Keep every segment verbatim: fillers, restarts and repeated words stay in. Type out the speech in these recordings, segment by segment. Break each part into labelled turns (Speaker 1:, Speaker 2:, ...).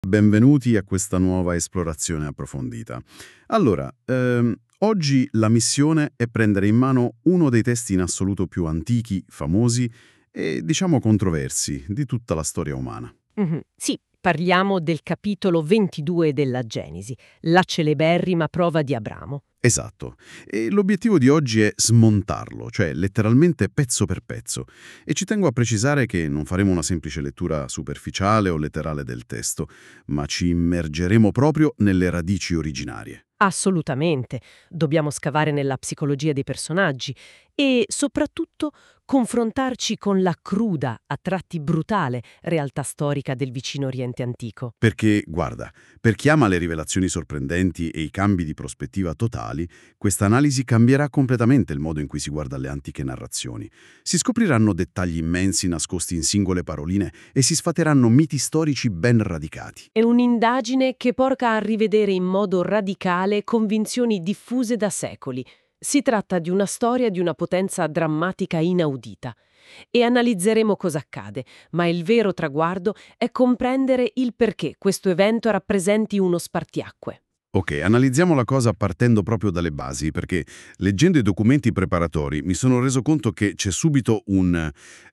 Speaker 1: Benvenuti a questa nuova esplorazione approfondita. Allora, ehm, oggi la missione è prendere in mano uno dei testi in assoluto più antichi, famosi e, diciamo, controversi di tutta la storia umana.
Speaker 2: Mhm. Sì, parliamo del capitolo ventidue della Genesi, la celeberrima prova di Abramo.
Speaker 1: Esatto. E l'obiettivo di oggi è smontarlo, cioè letteralmente pezzo per pezzo. E ci tengo a precisare che non faremo una semplice lettura superficiale o letterale del testo, ma ci immergeremo proprio nelle radici originarie.
Speaker 2: Assolutamente. Dobbiamo scavare nella psicologia dei personaggi e, soprattutto, confrontarci con la cruda, a tratti brutale, realtà storica del vicino Oriente antico.
Speaker 1: Perché, guarda, per chi ama le rivelazioni sorprendenti e i cambi di prospettiva totali, questa analisi cambierà completamente il modo in cui si guarda alle antiche narrazioni. Si scopriranno dettagli immensi nascosti in singole paroline e si sfateranno miti storici ben radicati.
Speaker 2: È un'indagine che porta a rivedere in modo radicale convinzioni diffuse da secoli. Si tratta di una storia di una potenza drammatica inaudita. E analizzeremo cosa accade, ma il vero traguardo è comprendere il perché questo evento rappresenti uno spartiacque.
Speaker 1: Ok, analizziamo la cosa partendo proprio dalle basi, perché leggendo i documenti preparatori mi sono reso conto che c'è subito un,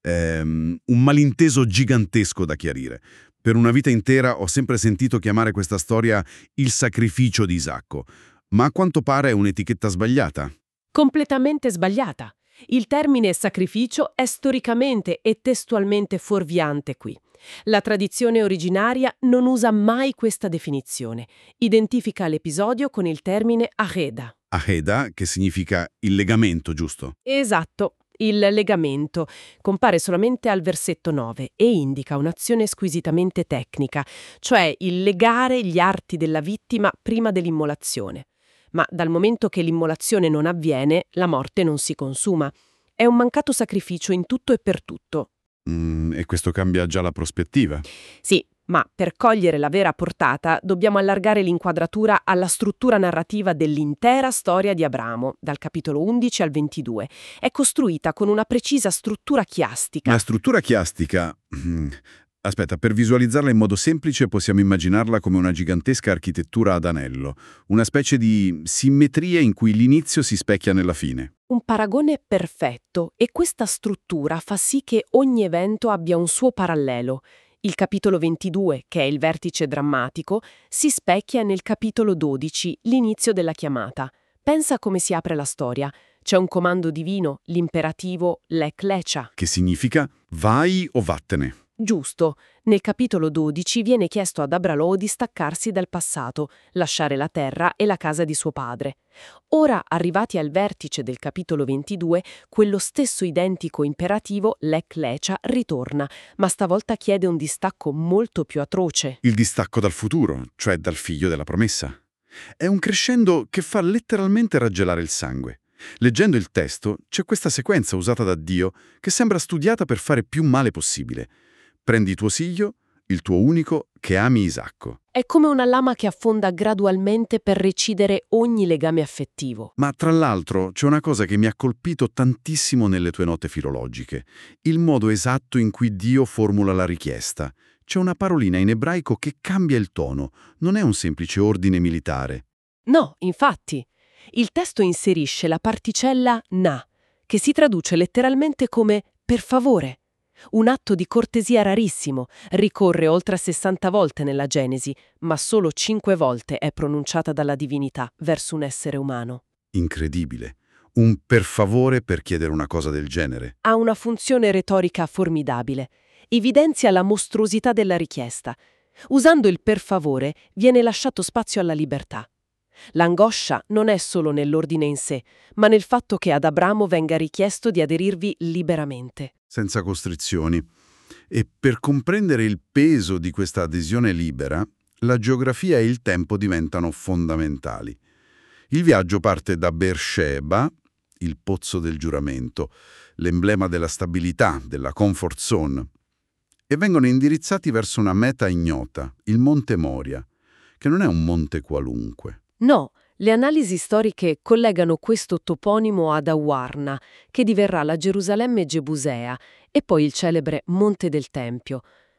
Speaker 1: ehm, un malinteso gigantesco da chiarire. Per una vita intera ho sempre sentito chiamare questa storia il sacrificio di Isacco, ma a quanto pare è un'etichetta sbagliata.
Speaker 2: Completamente sbagliata. Il termine sacrificio è storicamente e testualmente fuorviante qui. La tradizione originaria non usa mai questa definizione. Identifica l'episodio con il termine aheda.
Speaker 1: Aheda, che significa il legamento, giusto?
Speaker 2: Esatto, il legamento. Compare solamente al versetto nove e indica un'azione squisitamente tecnica, cioè il legare gli arti della vittima prima dell'immolazione. Ma dal momento che l'immolazione non avviene, la morte non si consuma. È un mancato sacrificio in tutto e per tutto.
Speaker 1: Mm, e questo cambia già la prospettiva.
Speaker 2: Sì, ma per cogliere la vera portata dobbiamo allargare l'inquadratura alla struttura narrativa dell'intera storia di Abramo, dal capitolo undici al ventidue. È costruita con una precisa struttura chiastica.
Speaker 1: La struttura chiastica... mm, Aspetta, per visualizzarla in modo semplice possiamo immaginarla come una gigantesca architettura ad anello, una specie di simmetria in cui l'inizio si specchia nella fine.
Speaker 2: Un paragone perfetto, e questa struttura fa sì che ogni evento abbia un suo parallelo. Il capitolo ventidue, che è il vertice drammatico, si specchia nel capitolo dodici, l'inizio della chiamata. Pensa come si apre la storia. C'è un comando divino, l'imperativo lek lecha.
Speaker 1: Che significa vai o vattene.
Speaker 2: Giusto, nel capitolo dodici viene chiesto ad Abralò di staccarsi dal passato, lasciare la terra e la casa di suo padre. Ora, arrivati al vertice del capitolo ventidue, quello stesso identico imperativo, lek lecha, ritorna, ma stavolta chiede un distacco molto più atroce.
Speaker 1: Il distacco dal futuro, cioè dal figlio della promessa. È un crescendo che fa letteralmente raggelare il sangue. Leggendo il testo, c'è questa sequenza usata da Dio che sembra studiata per fare più male possibile. Prendi tuo figlio, il tuo unico, che ami Isacco.
Speaker 2: È come una lama che affonda gradualmente per recidere ogni legame affettivo.
Speaker 1: Ma tra l'altro c'è una cosa che mi ha colpito tantissimo nelle tue note filologiche, il modo esatto in cui Dio formula la richiesta. C'è una parolina in ebraico che cambia il tono, non è un semplice ordine militare.
Speaker 2: No, infatti, il testo inserisce la particella na, che si traduce letteralmente come per favore. Un atto di cortesia rarissimo, ricorre oltre sessanta volte nella Genesi, ma solo cinque volte è pronunciata dalla divinità verso un essere umano.
Speaker 1: Incredibile. Un per favore per chiedere una cosa del genere.
Speaker 2: Ha una funzione retorica formidabile. Evidenzia la mostruosità della richiesta. Usando il per favore viene lasciato spazio alla libertà. L'angoscia non è solo nell'ordine in sé, ma nel fatto che ad Abramo venga richiesto di aderirvi liberamente.
Speaker 1: Senza costrizioni. E per comprendere il peso di questa adesione libera, la geografia e il tempo diventano fondamentali. Il viaggio parte da Beersheba, il pozzo del giuramento, l'emblema della stabilità, della comfort zone, e vengono indirizzati verso una meta ignota, il Monte Moria, che non è un monte qualunque.
Speaker 2: No, le analisi storiche collegano questo toponimo ad Awarna, che diverrà la Gerusalemme Gebusea, e poi il celebre Monte del Tempio.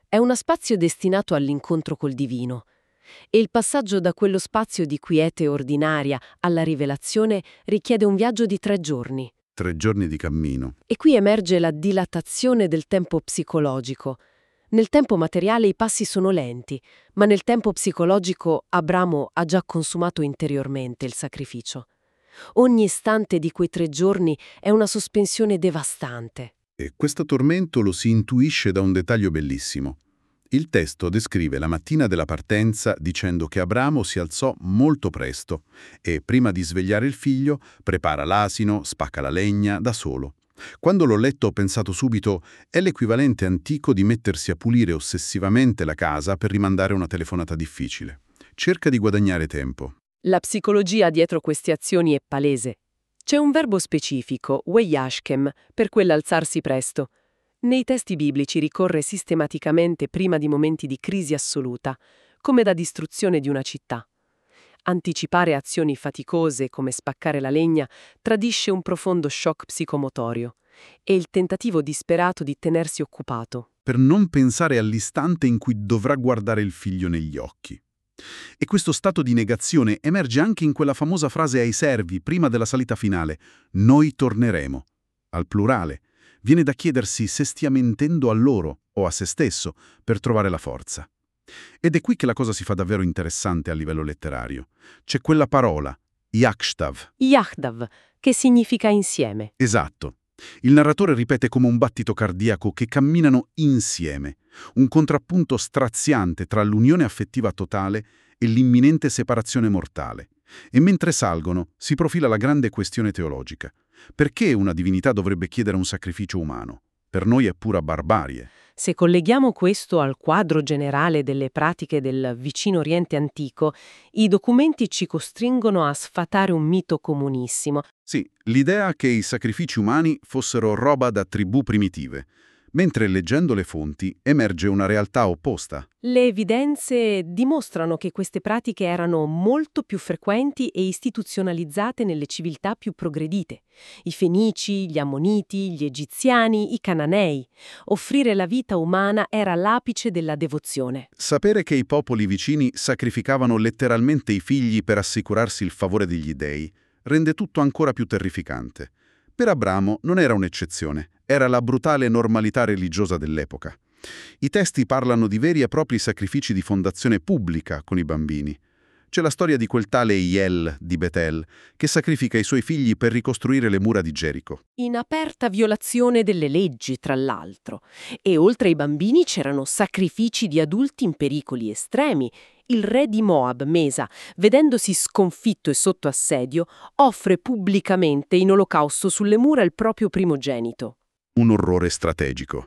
Speaker 2: È uno spazio destinato all'incontro col divino. E il passaggio da quello spazio di quiete ordinaria alla rivelazione richiede un viaggio di tre giorni.
Speaker 1: Tre giorni di cammino.
Speaker 2: E qui emerge la dilatazione del tempo psicologico. Nel tempo materiale i passi sono lenti, ma nel tempo psicologico Abramo ha già consumato interiormente il sacrificio. Ogni istante di quei tre giorni è una sospensione devastante.
Speaker 1: E questo tormento lo si intuisce da un dettaglio bellissimo. Il testo descrive la mattina della partenza dicendo che Abramo si alzò molto presto e, prima di svegliare il figlio, prepara l'asino, spacca la legna da solo. Quando l'ho letto ho pensato subito è l'equivalente antico di mettersi a pulire ossessivamente la casa per rimandare una telefonata difficile. Cerca di guadagnare tempo.
Speaker 2: La psicologia dietro queste azioni è palese. C'è un verbo specifico, weyashkem, per quell'alzarsi presto. Nei testi biblici ricorre sistematicamente prima di momenti di crisi assoluta, come da distruzione di una città. Anticipare azioni faticose come spaccare la legna tradisce un profondo shock psicomotorio e il tentativo disperato di tenersi occupato.
Speaker 1: Per non pensare all'istante in cui dovrà guardare il figlio negli occhi. E questo stato di negazione emerge anche in quella famosa frase ai servi prima della salita finale: «Noi torneremo». Al plurale. Viene da chiedersi se stia mentendo a loro o a se stesso per trovare la forza. Ed è qui che la cosa si fa davvero interessante a livello letterario. C'è quella parola, yakshtav.
Speaker 2: Yachdav, che significa insieme.
Speaker 1: Esatto. Il narratore ripete come un battito cardiaco che camminano insieme, un contrappunto straziante tra l'unione affettiva totale e l'imminente separazione mortale. E mentre salgono si profila la grande questione teologica. Perché una divinità dovrebbe chiedere un sacrificio umano? Per noi è pura barbarie.
Speaker 2: Se colleghiamo questo al quadro generale delle pratiche del vicino Oriente antico, i documenti ci costringono a sfatare un mito comunissimo.
Speaker 1: Sì, l'idea che i sacrifici umani fossero roba da tribù primitive, mentre leggendo le fonti emerge una realtà opposta.
Speaker 2: Le evidenze dimostrano che queste pratiche erano molto più frequenti e istituzionalizzate nelle civiltà più progredite. I Fenici, gli Ammoniti, gli Egiziani, i Cananei. Offrire la vita umana era l'apice della devozione.
Speaker 1: Sapere che i popoli vicini sacrificavano letteralmente i figli per assicurarsi il favore degli dei rende tutto ancora più terrificante. Per Abramo non era un'eccezione, era la brutale normalità religiosa dell'epoca. I testi parlano di veri e propri sacrifici di fondazione pubblica con i bambini. C'è la storia di quel tale Iel di Betel che sacrifica i suoi figli per ricostruire le mura di Gerico.
Speaker 2: In aperta violazione delle leggi, tra l'altro. E oltre ai bambini c'erano sacrifici di adulti in pericoli estremi. Il re di Moab, Mesa, vedendosi sconfitto e sotto assedio, offre pubblicamente in olocausto sulle mura il proprio primogenito.
Speaker 1: Un orrore strategico.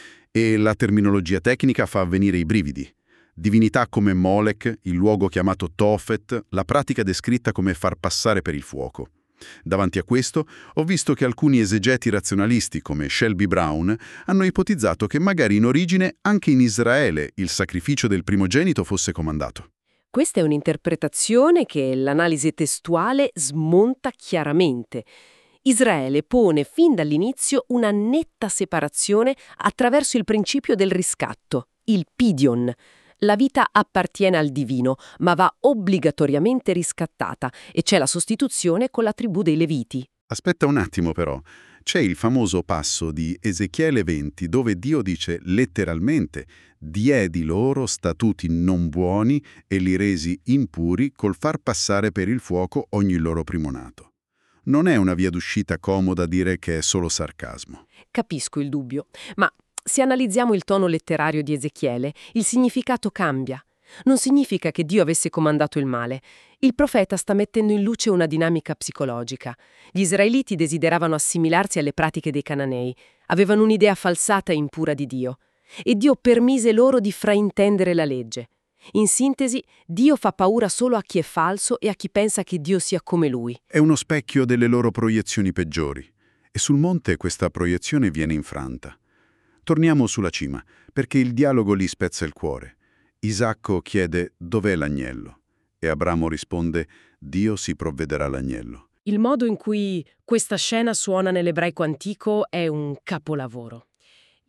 Speaker 1: E la terminologia tecnica fa avvenire i brividi. Divinità come Molech, il luogo chiamato Tophet, la pratica descritta come far passare per il fuoco. Davanti a questo, ho visto che alcuni esegeti razionalisti, come Shelby Brown, hanno ipotizzato che magari in origine anche in Israele il sacrificio del primogenito fosse comandato.
Speaker 2: Questa è un'interpretazione che l'analisi testuale smonta chiaramente. Israele pone fin dall'inizio una netta separazione attraverso il principio del riscatto, il pidion. La vita appartiene al divino, ma va obbligatoriamente riscattata e c'è la sostituzione con la tribù dei Leviti.
Speaker 1: Aspetta un attimo però. C'è il famoso passo di Ezechiele venti dove Dio dice letteralmente «Diedi loro statuti non buoni e li resi impuri col far passare per il fuoco ogni loro primonato». Non è una via d'uscita comoda dire che è solo sarcasmo.
Speaker 2: Capisco il dubbio, ma se analizziamo il tono letterario di Ezechiele, il significato cambia. Non significa che Dio avesse comandato il male. Il profeta sta mettendo in luce una dinamica psicologica. Gli israeliti desideravano assimilarsi alle pratiche dei cananei, avevano un'idea falsata e impura di Dio, e Dio permise loro di fraintendere la legge. In sintesi, Dio fa paura solo a chi è falso e a chi pensa che Dio sia come lui.
Speaker 1: È uno specchio delle loro proiezioni peggiori. E sul monte questa proiezione viene infranta. Torniamo sulla cima, perché il dialogo lì spezza il cuore. Isacco chiede «Dov'è l'agnello?» e Abramo risponde «Dio si provvederà l'agnello».
Speaker 2: Il modo in cui questa scena suona nell'ebraico antico è un capolavoro.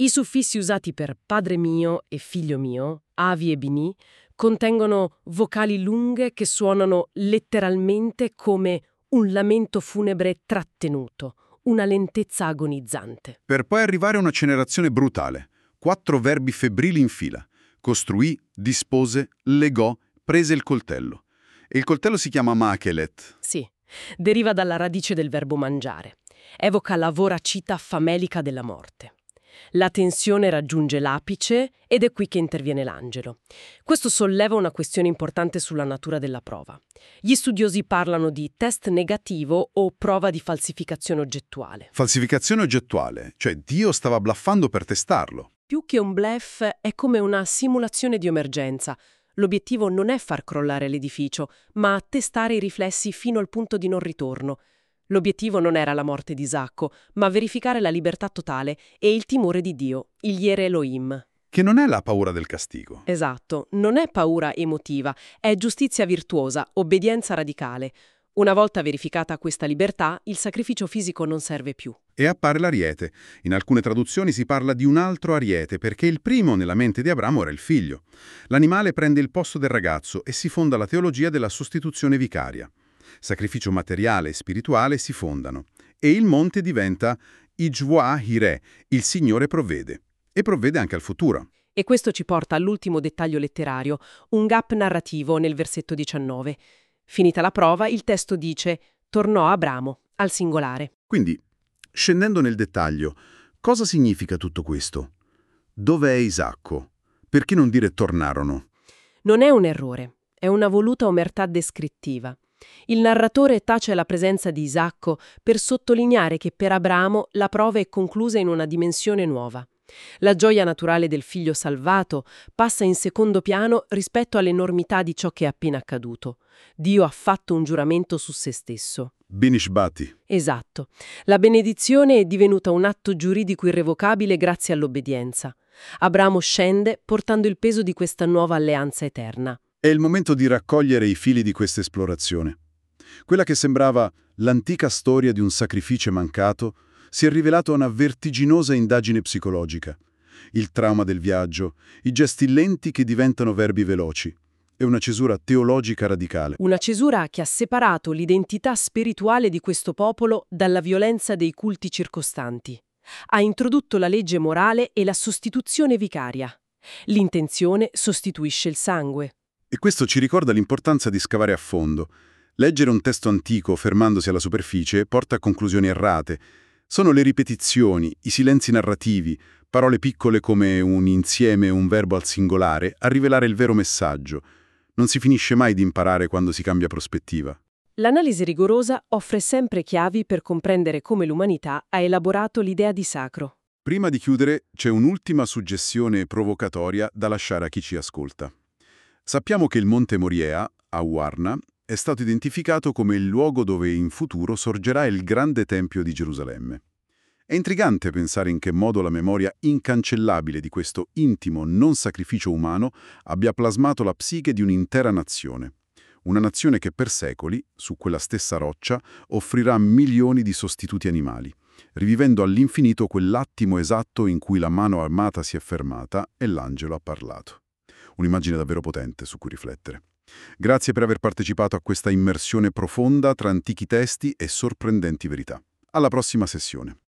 Speaker 2: I suffissi usati per padre mio e figlio mio, avi e bini, contengono vocali lunghe che suonano letteralmente come un lamento funebre trattenuto, una lentezza agonizzante.
Speaker 1: Per poi arrivare a un'accelerazione brutale. Quattro verbi febbrili in fila. Costruì, dispose, legò, prese il coltello. E il coltello si chiama makelet.
Speaker 2: Sì, deriva dalla radice del verbo mangiare. Evoca la voracità famelica della morte. La tensione raggiunge l'apice ed è qui che interviene l'angelo. Questo solleva una questione importante sulla natura della prova. Gli studiosi parlano di test negativo o prova di falsificazione oggettuale.
Speaker 1: Falsificazione oggettuale, cioè Dio stava bluffando per testarlo.
Speaker 2: Più che un bluff è come una simulazione di emergenza. L'obiettivo non è far crollare l'edificio, ma testare i riflessi fino al punto di non ritorno. L'obiettivo non era la morte di Isacco, ma verificare la libertà totale e il timore di Dio, il Yere Elohim.
Speaker 1: Che non è la paura del castigo.
Speaker 2: Esatto, non è paura emotiva, è giustizia virtuosa, obbedienza radicale. Una volta verificata questa libertà, il sacrificio fisico non serve più.
Speaker 1: E appare l'ariete. In alcune traduzioni si parla di un altro ariete, perché il primo nella mente di Abramo era il figlio. L'animale prende il posto del ragazzo e si fonda la teologia della sostituzione vicaria. Sacrificio materiale e spirituale si fondano. E il monte diventa Ijwa Hire, il Signore provvede. E provvede anche al futuro.
Speaker 2: E questo ci porta all'ultimo dettaglio letterario, un gap narrativo nel versetto diciannove. Finita la prova, il testo dice «tornò Abramo», al singolare.
Speaker 1: Quindi, scendendo nel dettaglio, cosa significa tutto questo? Dov'è Isacco? Perché non dire tornarono?
Speaker 2: Non è un errore, è una voluta omertà descrittiva. Il narratore tace la presenza di Isacco per sottolineare che per Abramo la prova è conclusa in una dimensione nuova. La gioia naturale del figlio salvato passa in secondo piano rispetto all'enormità di ciò che è appena accaduto. Dio ha fatto un giuramento su se stesso.
Speaker 1: Binishbati.
Speaker 2: Esatto. La benedizione è divenuta un atto giuridico irrevocabile grazie all'obbedienza. Abramo scende portando il peso di questa nuova alleanza eterna.
Speaker 1: È il momento di raccogliere i fili di questa esplorazione. Quella che sembrava l'antica storia di un sacrificio mancato si è rivelata una vertiginosa indagine psicologica. Il trauma del viaggio, i gesti lenti che diventano verbi veloci, e una cesura teologica radicale.
Speaker 2: Una cesura che ha separato l'identità spirituale di questo popolo dalla violenza dei culti circostanti. Ha introdotto la legge morale e la sostituzione vicaria. L'intenzione sostituisce il sangue.
Speaker 1: E questo ci ricorda l'importanza di scavare a fondo. Leggere un testo antico fermandosi alla superficie porta a conclusioni errate. Sono le ripetizioni, i silenzi narrativi, parole piccole come un insieme o un verbo al singolare, a rivelare il vero messaggio. Non si finisce mai di imparare quando si cambia prospettiva.
Speaker 2: L'analisi rigorosa offre sempre chiavi per comprendere come l'umanità ha elaborato l'idea di sacro.
Speaker 1: Prima di chiudere, c'è un'ultima suggestione provocatoria da lasciare a chi ci ascolta. Sappiamo che il Monte Moriah, a Warna, è stato identificato come il luogo dove in futuro sorgerà il grande Tempio di Gerusalemme. È intrigante pensare in che modo la memoria incancellabile di questo intimo non sacrificio umano abbia plasmato la psiche di un'intera nazione. Una nazione che per secoli, su quella stessa roccia, offrirà milioni di sostituti animali, rivivendo all'infinito quell'attimo esatto in cui la mano armata si è fermata e l'angelo ha parlato. Un'immagine davvero potente su cui riflettere. Grazie per aver partecipato a questa immersione profonda tra antichi testi e sorprendenti verità. Alla prossima sessione.